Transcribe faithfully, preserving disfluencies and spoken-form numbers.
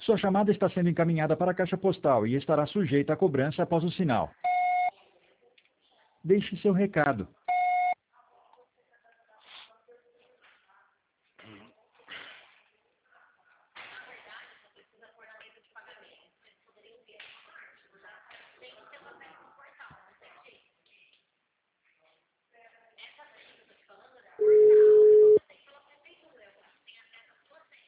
Sua chamada está sendo encaminhada para a caixa postal e estará sujeita a cobrança após o sinal. Deixe seu recado.